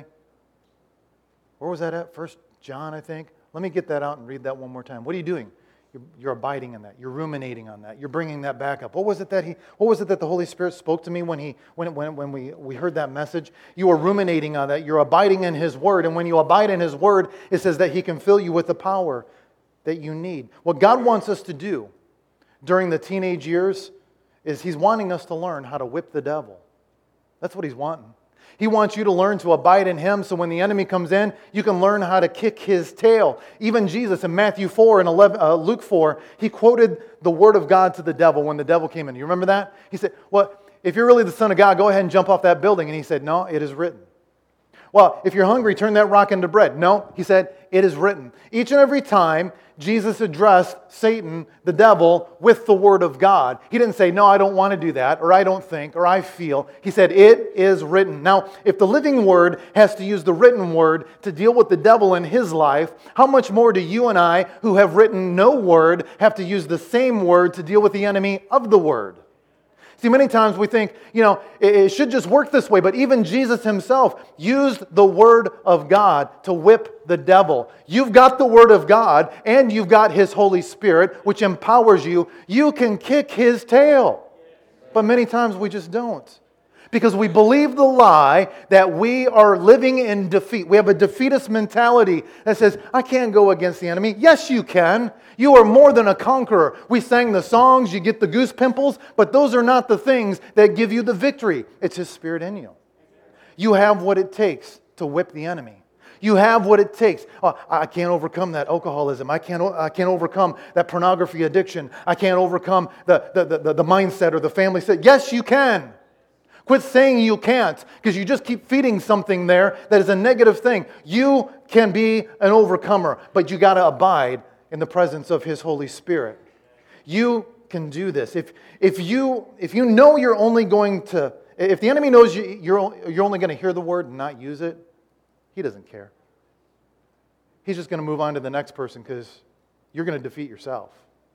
Where was that at? First John, I think. Let me get that out and read that one more time. What are you doing? You're, you're abiding in that. You're ruminating on that. You're bringing that back up. What was it that he? What was it that the Holy Spirit spoke to me when he when when when we we heard that message? You are ruminating on that. You're abiding in His Word, and when you abide in His Word, it says that He can fill you with the power that you need. What God wants us to do during the teenage years is He's wanting us to learn how to whip the devil. That's what He's wanting. He wants you to learn to abide in Him so when the enemy comes in, you can learn how to kick his tail. Even Jesus in Matthew four and eleven, uh, Luke four, He quoted the Word of God to the devil when the devil came in. You remember that? He said, well, if you're really the Son of God, go ahead and jump off that building. And He said, no, it is written. Well, if you're hungry, turn that rock into bread. No, He said, it is written. Each and every time, Jesus addressed Satan, the devil, with the Word of God. He didn't say, no, I don't want to do that, or I don't think, or I feel. He said, it is written. Now, if the living Word has to use the written Word to deal with the devil in his life, how much more do you and I, who have written no Word, have to use the same Word to deal with the enemy of the Word? See, many times we think, you know, it should just work this way, but even Jesus Himself used the Word of God to whip the devil. You've got the Word of God, and you've got His Holy Spirit, which empowers you. You can kick his tail. But many times we just don't. Because we believe the lie that we are living in defeat. We have a defeatist mentality that says, I can't go against the enemy. Yes, you can. You are more than a conqueror. We sang the songs, you get the goose pimples, but those are not the things that give you the victory. It's His Spirit in you. You have what it takes to whip the enemy. You have what it takes. Oh, I can't overcome that alcoholism. I can't, I can't overcome that pornography addiction. I can't overcome the, the, the, the mindset or the family set. Yes, you can. Quit saying you can't, because you just keep feeding something there that is a negative thing. You can be an overcomer, but you got to abide in the presence of His Holy Spirit. You can do this. If if you if you know you're only going to, if the enemy knows you, you're you're only going to hear the word and not use it, he doesn't care. He's just going to move on to the next person because you're going to defeat yourself.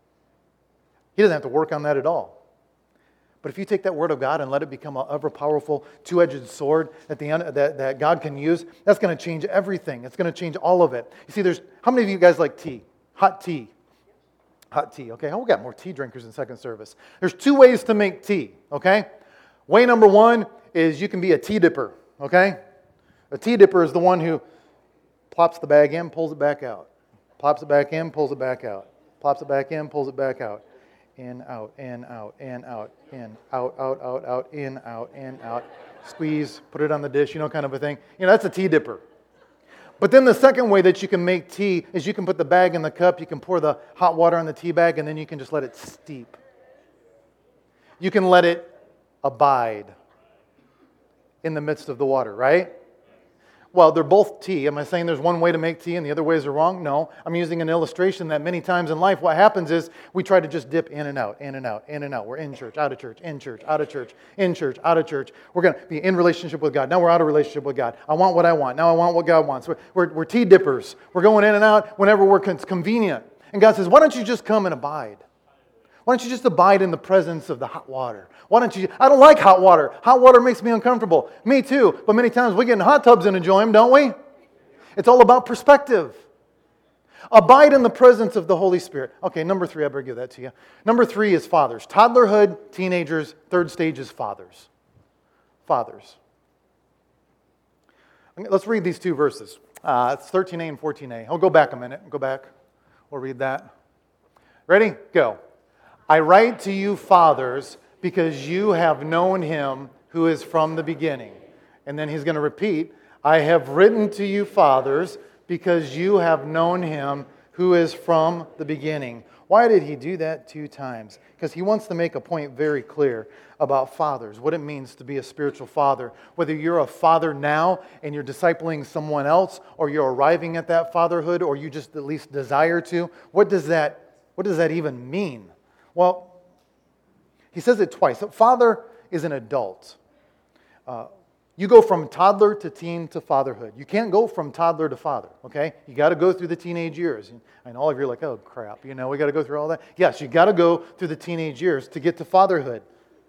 He doesn't have to work on that at all. But if you take that Word of God and let it become an ever-powerful, two-edged sword that, the, that, that God can use, that's going to change everything. It's going to change all of it. You see, there's how many of you guys like tea? Hot tea. Hot tea, okay? Oh, we got more tea drinkers in second service. There's two ways to make tea, okay? Way number one is you can be a tea dipper, okay? A tea dipper is the one who plops the bag in, pulls it back out. Plops it back in, pulls it back out. Plops it back in, pulls it back out. In, out, in, out, in, out, in, out, out, out, out, in, out, in, out. Squeeze, put it on the dish, you know, kind of a thing. You know, that's a tea dipper. But then the second way that you can make tea is you can put the bag in the cup, you can pour the hot water in the tea bag, and then you can just let it steep. You can let it abide in the midst of the water, right? Well, they're both tea. Am I saying there's one way to make tea and the other ways are wrong? No. I'm using an illustration that many times in life what happens is we try to just dip in and out, in and out, in and out. We're in church, out of church, in church, out of church, in church, out of church. We're going to be in relationship with God. Now we're out of relationship with God. I want what I want. Now I want what God wants. We're, we're, we're tea dippers. We're going in and out whenever we're con- convenient. And God says, why don't you just come and abide? Why don't you just abide in the presence of the hot water? Why don't you? I don't like hot water. Hot water makes me uncomfortable. Me too. But many times we get in hot tubs and enjoy them, don't we? It's all about perspective. Abide in the presence of the Holy Spirit. Okay, number three, I better give that to you. Number three is fathers. Toddlerhood, teenagers. Third stage is fathers. Fathers. Let's read these two verses. Uh, it's thirteen a and fourteen a. I'll go back a minute. Go back. We'll read that. Ready? Go. I write to you, fathers, because you have known him who is from the beginning. And then he's going to repeat, I have written to you, fathers, because you have known him who is from the beginning. Why did he do that two times? Because he wants to make a point very clear about fathers, what it means to be a spiritual father. Whether you're a father now and you're discipling someone else, or you're arriving at that fatherhood, or you just at least desire to, what does that, what does that even mean? Well, he says it twice. Father is an adult. Uh, you go from toddler to teen to fatherhood. You can't go from toddler to father, okay? You got to go through the teenage years. I know all of you are like, oh, crap, you know, we got to go through all that. Yes, you got to go through the teenage years to get to fatherhood.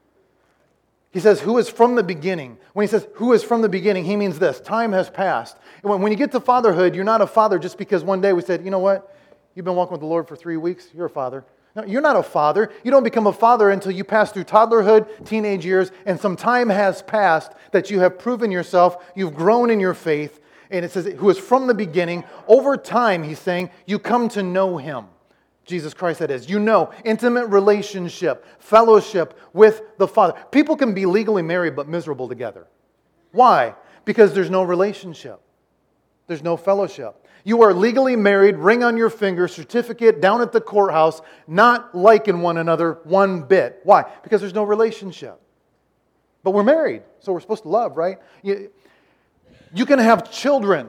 He says, who is from the beginning. When he says, who is from the beginning, he means this. Time has passed. And when, when you get to fatherhood, you're not a father just because one day we said, you know what? You've been walking with the Lord for three weeks. You're a father. No, you're not a father. You don't become a father until you pass through toddlerhood, teenage years, and some time has passed that you have proven yourself, you've grown in your faith, and it says, who is from the beginning. Over time, he's saying, you come to know him. Jesus Christ, that is. You know, intimate relationship, fellowship with the Father. People can be legally married but miserable together. Why? Because there's no relationship. There's no fellowship. You are legally married, ring on your finger, certificate down at the courthouse, not liking one another one bit. Why? Because there's no relationship. But we're married, so we're supposed to love, right? You, you can have children,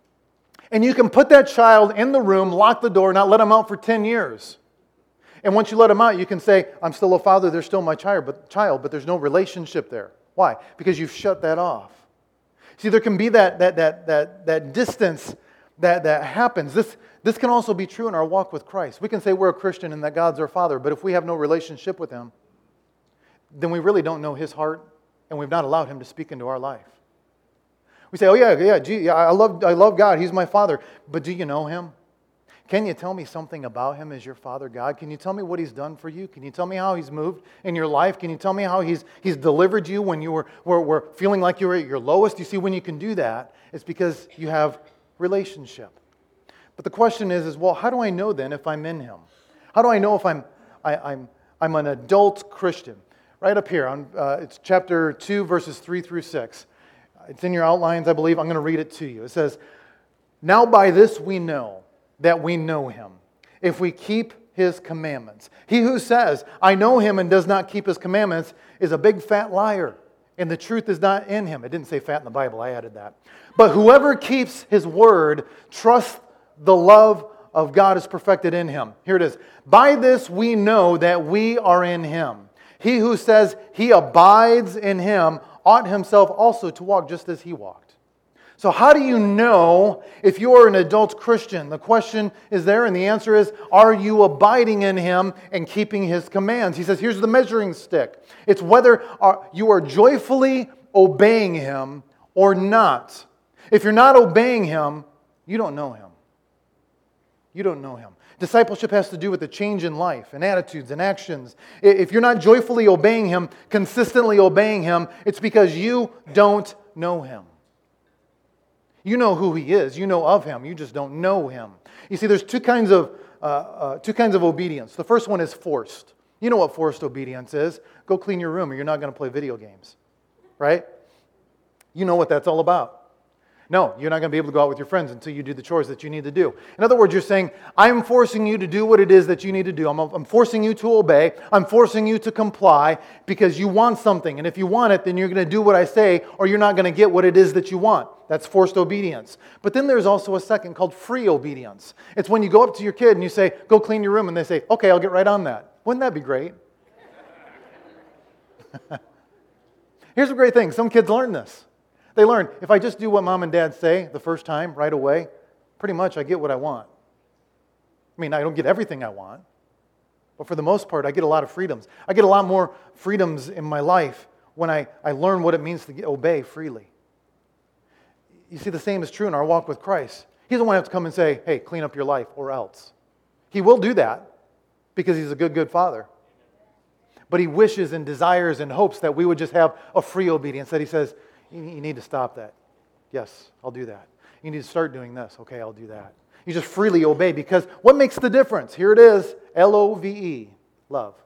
and you can put that child in the room, lock the door, not let them out for ten years. And once you let them out, you can say, I'm still a father, they're still my child, but, child, but there's no relationship there. Why? Because you've shut that off. See, there can be that, that, that, that, that distance That, that happens. This, this can also be true in our walk with Christ. We can say we're a Christian and that God's our Father, but if we have no relationship with Him, then we really don't know His heart, and we've not allowed Him to speak into our life. We say, oh yeah, yeah, gee, yeah I love, I love God, He's my Father, but do you know Him? Can you tell me something about Him as your Father God? Can you tell me what He's done for you? Can you tell me how He's moved in your life? Can you tell me how He's He's delivered you when you were, were, were feeling like you were at your lowest? You see, when you can do that, it's because you have relationship. But the question is, is, well, how do I know then if I'm in Him? How do I know if I'm I, I'm I'm an adult Christian? Right up here, on uh, it's chapter two, verses three through six. It's in your outlines, I believe. I'm going to read it to you. It says, now by this we know that we know Him, if we keep His commandments. He who says, I know Him and does not keep His commandments is a big fat liar, and the truth is not in him. It didn't say fat in the Bible, I added that. But whoever keeps His word, trusts the love of God is perfected in him. Here it is. By this we know that we are in Him. He who says he abides in Him ought himself also to walk just as He walked. So how do you know if you are an adult Christian? The question is there, and the answer is, are you abiding in Him and keeping His commands? He says, here's the measuring stick. It's whether you are joyfully obeying Him or not. If you're not obeying Him, you don't know Him. You don't know Him. Discipleship has to do with the change in life and attitudes and actions. If you're not joyfully obeying Him, consistently obeying Him, it's because you don't know Him. You know who He is. You know of Him. You just don't know Him. You see, there's two kinds of uh, uh, two kinds of obedience. The first one is forced. You know what forced obedience is. Go clean your room or you're not going to play video games. Right? You know what that's all about. No, you're not going to be able to go out with your friends until you do the chores that you need to do. In other words, you're saying, I'm forcing you to do what it is that you need to do. I'm, I'm forcing you to obey. I'm forcing you to comply because you want something. And if you want it, then you're going to do what I say or you're not going to get what it is that you want. That's forced obedience. But then there's also a second called free obedience. It's when you go up to your kid and you say, go clean your room. And they say, okay, I'll get right on that. Wouldn't that be great? Here's a great thing. Some kids learn this. They learn, if I just do what mom and dad say the first time, right away, pretty much I get what I want. I mean, I don't get everything I want, but for the most part, I get a lot of freedoms. I get a lot more freedoms in my life when I, I learn what it means to get, obey freely. You see, the same is true in our walk with Christ. He doesn't want to have to come and say, hey, clean up your life or else. He will do that because He's a good, good Father. But He wishes and desires and hopes that we would just have a free obedience, that He says, you need to stop that. Yes, I'll do that. You need to start doing this. Okay, I'll do that. You just freely obey because what makes the difference? Here it is, L O V E, love.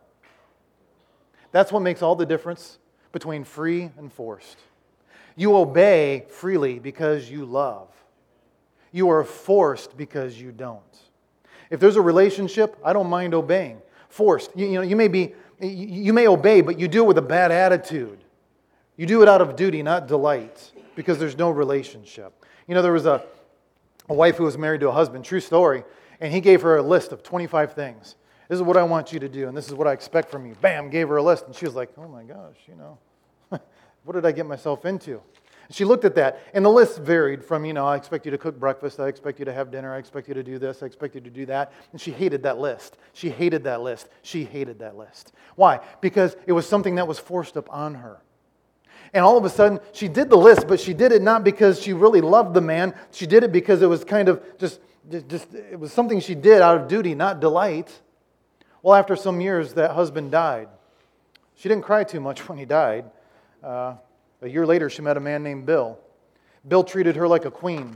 That's what makes all the difference between free and forced. You obey freely because you love. You are forced because you don't. If there's a relationship, I don't mind obeying. Forced, you, you know, you may be, you may obey, but you do it with a bad attitude. You do it out of duty, not delight, because there's no relationship. You know, there was a, a wife who was married to a husband, true story, and he gave her a list of twenty-five things. This is what I want you to do, and this is what I expect from you. Bam, gave her a list, and she was like, oh my gosh, you know, what did I get myself into? And she looked at that, and the list varied from, you know, I expect you to cook breakfast, I expect you to have dinner, I expect you to do this, I expect you to do that. And she hated that list. She hated that list. She hated that list. Why? Because it was something that was forced upon her. And all of a sudden, she did the list, but she did it not because she really loved the man. She did it because it was kind of just, just, just it was something she did out of duty, not delight. Well, after some years, that husband died. She didn't cry too much when he died. Uh, a year later, she met a man named Bill. Bill treated her like a queen.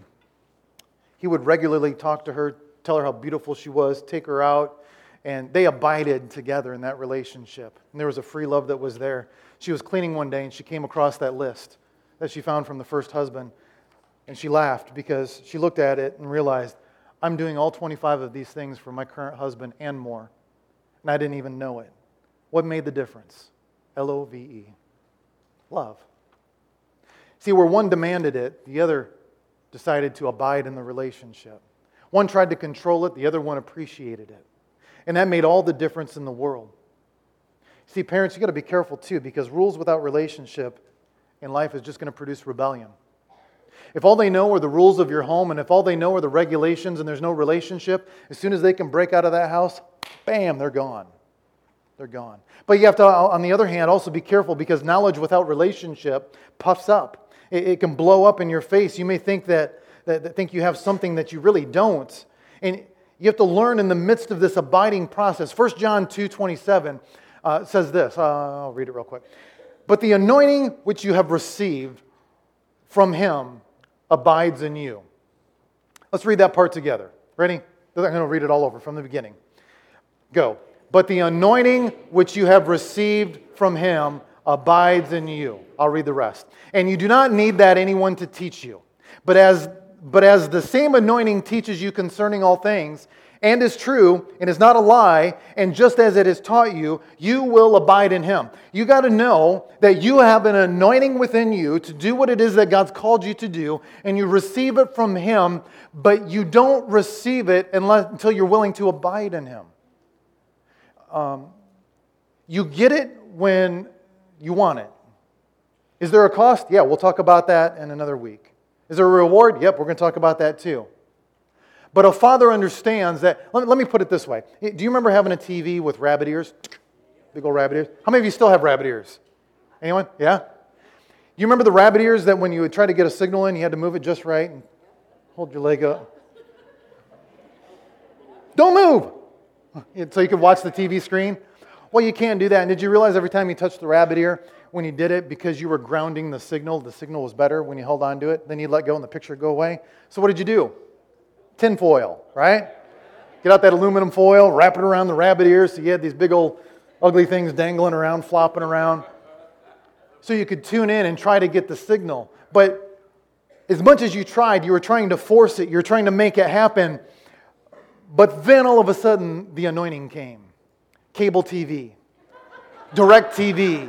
He would regularly talk to her, tell her how beautiful she was, take her out, and they abided together in that relationship. And there was a free love that was there. She was cleaning one day and she came across that list that she found from the first husband. And she laughed because she looked at it and realized, I'm doing all twenty-five of these things for my current husband and more. And I didn't even know it. What made the difference? L O V E. Love. See, where one demanded it, the other decided to abide in the relationship. One tried to control it, the other one appreciated it. And that made all the difference in the world. See, parents, you've got to be careful too, because rules without relationship in life is just going to produce rebellion. If all they know are the rules of your home, and if all they know are the regulations and there's no relationship, as soon as they can break out of that house, bam, they're gone. They're gone. But you have to, on the other hand, also be careful because knowledge without relationship puffs up. It, it can blow up in your face. You may think that, that, that think you have something that you really don't. And you have to learn in the midst of this abiding process. First John two twenty-seven uh, says this. Uh, I'll read it real quick. But the anointing which you have received from Him abides in you. Let's read that part together. Ready? I'm going to read it all over from the beginning. Go. But the anointing which you have received from Him abides in you. I'll read the rest. And you do not need that anyone to teach you. But as But as the same anointing teaches you concerning all things, and is true, and is not a lie, and just as it is taught you, you will abide in Him. You got to know that you have an anointing within you to do what it is that God's called you to do, and you receive it from Him, but you don't receive it unless, until you're willing to abide in Him. Um, you get it when you want it. Is there a cost? Yeah, we'll talk about that in another week. Is there a reward? Yep, we're going to talk about that too. But a father understands that, let me, let me put it this way. Do you remember having a T V with rabbit ears? Big old rabbit ears? How many of you still have rabbit ears? Anyone? Yeah? You remember the rabbit ears that when you would try to get a signal in, you had to move it just right and hold your leg up? Don't move! So you could watch the T V screen? Well, you can't do that. And did you realize every time you touched the rabbit ear, when you did it, because you were grounding the signal, the signal was better when you held on to it, then you'd let go and the picture would go away? So what did you do? Tin foil, right? Get out that aluminum foil, wrap it around the rabbit ears so you had these big old ugly things dangling around, flopping around. So you could tune in and try to get the signal. But as much as you tried, you were trying to force it, you're trying to make it happen. But then all of a sudden, the anointing came. Cable T V, Direct T V,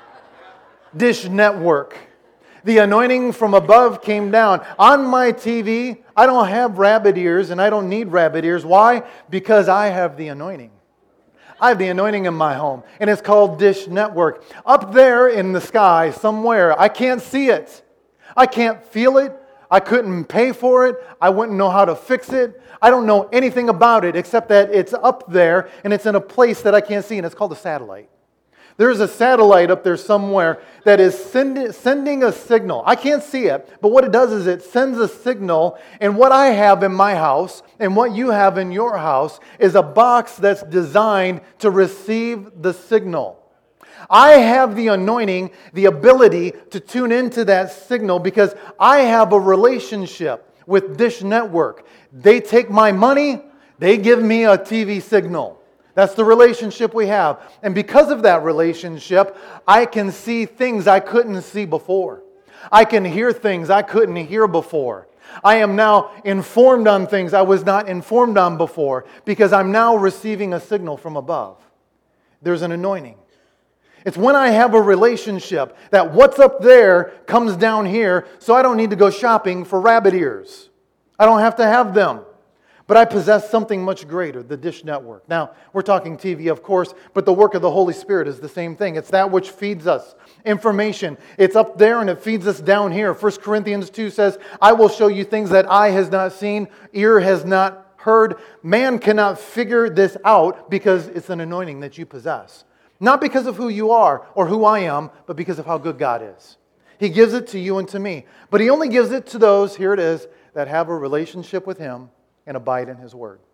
Dish Network. The anointing from above came down. On my T V, I don't have rabbit ears and I don't need rabbit ears. Why? Because I have the anointing. I have the anointing in my home, and it's called Dish Network. Up there in the sky somewhere, I can't see it. I can't feel it. I couldn't pay for it. I wouldn't know how to fix it. I don't know anything about it except that it's up there and it's in a place that I can't see, and it's called a satellite. There's a satellite up there somewhere that is send, sending a signal. I can't see it, but what it does is it sends a signal, and what I have in my house and what you have in your house is a box that's designed to receive the signal. I have the anointing, the ability to tune into that signal because I have a relationship with Dish Network. They take my money, they give me a T V signal. That's the relationship we have. And because of that relationship, I can see things I couldn't see before. I can hear things I couldn't hear before. I am now informed on things I was not informed on before because I'm now receiving a signal from above. There's an anointing. It's when I have a relationship that what's up there comes down here, so I don't need to go shopping for rabbit ears. I don't have to have them. But I possess something much greater, the Dish Network. Now, we're talking T V, of course, but the work of the Holy Spirit is the same thing. It's that which feeds us information. It's up there and it feeds us down here. First Corinthians two says, I will show you things that eye has not seen, ear has not heard. Man cannot figure this out because it's an anointing that you possess. Not because of who you are or who I am, but because of how good God is. He gives it to you and to me. But He only gives it to those, here it is, that have a relationship with Him and abide in His Word.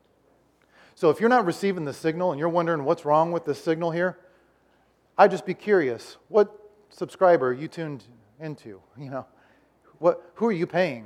So if you're not receiving the signal and you're wondering what's wrong with this signal here, I'd just be curious. What subscriber are you tuned into? You know, what, who are you paying?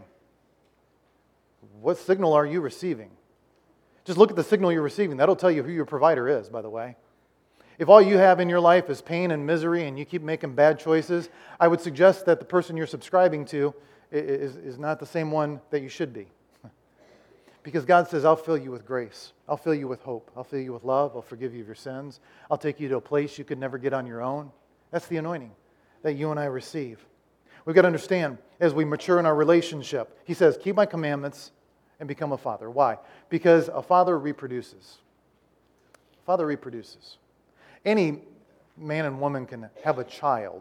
What signal are you receiving? Just look at the signal you're receiving. That'll tell you who your provider is, by the way. If all you have in your life is pain and misery and you keep making bad choices, I would suggest that the person you're subscribing to is, is not the same one that you should be. Because God says, I'll fill you with grace. I'll fill you with hope. I'll fill you with love. I'll forgive you of your sins. I'll take you to a place you could never get on your own. That's the anointing that you and I receive. We've got to understand, as we mature in our relationship, He says, keep my commandments and become a father. Why? Because a father reproduces. A father reproduces. Any man and woman can have a child,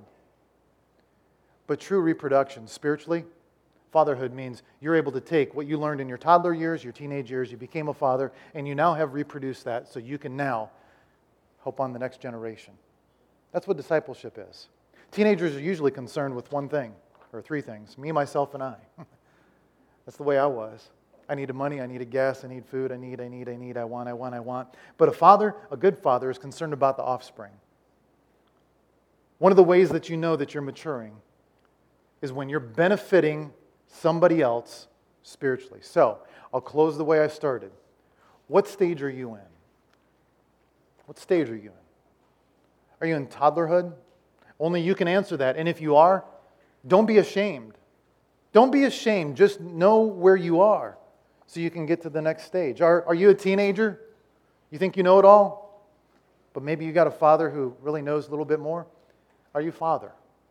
but true reproduction, spiritually, fatherhood means you're able to take what you learned in your toddler years, your teenage years, you became a father, and you now have reproduced that so you can now help on the next generation. That's what discipleship is. Teenagers are usually concerned with one thing, or three things, me, myself, and I. That's the way I was. I needed money, I needed gas, I need food, I need, I need, I need, I want, I want, I want. But a father, a good father, is concerned about the offspring. One of the ways that you know that you're maturing is when you're benefiting somebody else spiritually. So, I'll close the way I started. What stage are you in? What stage are you in? Are you in toddlerhood? Only you can answer that. And if you are, don't be ashamed. Don't be ashamed. Just know where you are so you can get to the next stage. Are, are you a teenager? You think you know it all? But maybe you got a father who really knows a little bit more? Are you father?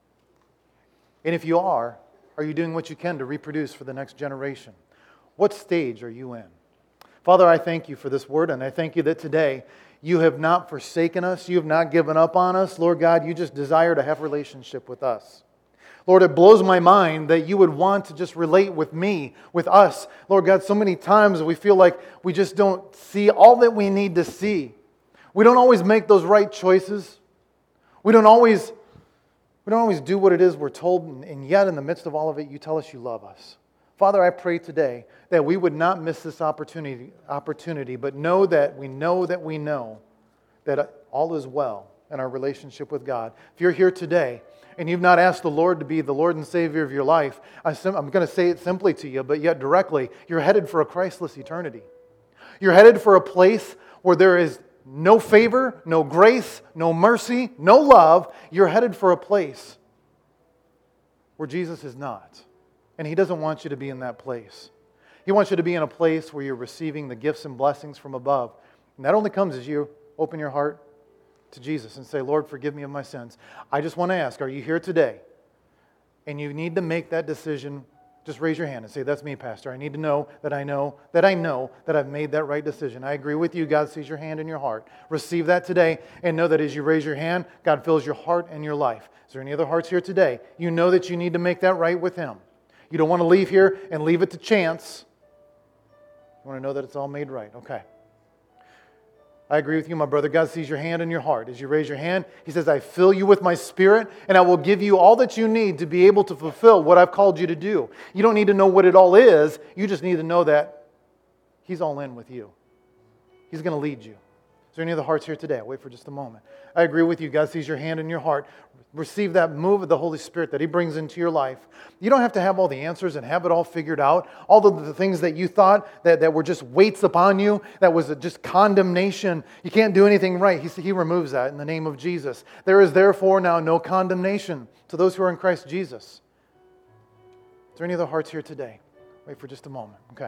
And if you are, are you doing what you can to reproduce for the next generation? What stage are you in? Father, I thank you for this word, and I thank you that today you have not forsaken us. You have not given up on us. Lord God, you just desire to have a relationship with us. Lord, it blows my mind that you would want to just relate with me, with us. Lord God, so many times we feel like we just don't see all that we need to see. We don't always make those right choices. We don't always, we don't always do what it is we're told, and yet in the midst of all of it, you tell us you love us. Father, I pray today that we would not miss this opportunity, opportunity, but know that we know that we know that all is well in our relationship with God. If you're here today and you've not asked the Lord to be the Lord and Savior of your life, I'm going to say it simply to you, but yet directly, you're headed for a Christless eternity. You're headed for a place where there is no favor, no grace, no mercy, no love. You're headed for a place where Jesus is not. And He doesn't want you to be in that place. He wants you to be in a place where you're receiving the gifts and blessings from above. And that only comes as you open your heart to Jesus and say, Lord, forgive me of my sins. I just want to ask, are you here today? And you need to make that decision. Just raise your hand and say, that's me, Pastor. I need to know that I know that I know that I've made that right decision. I agree with you. God sees your hand in your heart. Receive that today and know that as you raise your hand, God fills your heart and your life. Is there any other hearts here today? You know that you need to make that right with Him. You don't want to leave here and leave it to chance. You want to know that it's all made right. Okay. I agree with you, my brother. God sees your hand and your heart. As you raise your hand, He says, I fill you with my Spirit, and I will give you all that you need to be able to fulfill what I've called you to do. You don't need to know what it all is. You just need to know that He's all in with you. He's going to lead you. Is there any other hearts here today? I'll wait for just a moment. I agree with you. God sees your hand and your heart. Receive that move of the Holy Spirit that He brings into your life. You don't have to have all the answers and have it all figured out. All of the things that you thought that, that were just weights upon you, that was just condemnation. You can't do anything right. He, he removes that in the name of Jesus. There is therefore now no condemnation to those who are in Christ Jesus. Is there any other hearts here today? Wait for just a moment. Okay.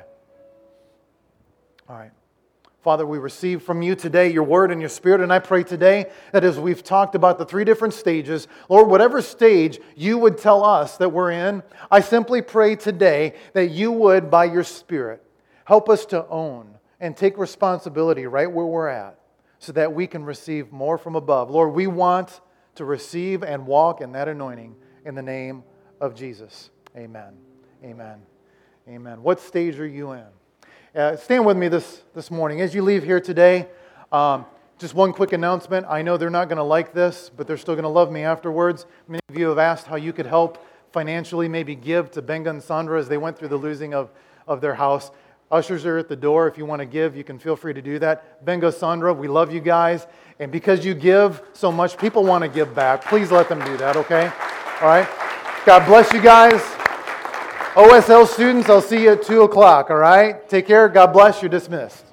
All right. Father, we receive from you today your word and your Spirit, and I pray today that as we've talked about the three different stages, Lord, whatever stage you would tell us that we're in, I simply pray today that you would, by your Spirit, help us to own and take responsibility right where we're at so that we can receive more from above. Lord, we want to receive and walk in that anointing in the name of Jesus. Amen. Amen. Amen. What stage are you in? Uh, stand with me this, this morning. As you leave here today, um, just one quick announcement. I know they're not going to like this, but they're still going to love me afterwards. Many of you have asked how you could help financially, maybe give to Benga and Sandra as they went through the losing of, of their house. Ushers are at the door. If you want to give, you can feel free to do that. Benga, Sandra, we love you guys. And because you give so much, people want to give back. Please let them do that, okay? All right? God bless you guys. O S L students, I'll see you at two o'clock, all right? Take care. God bless. You're dismissed.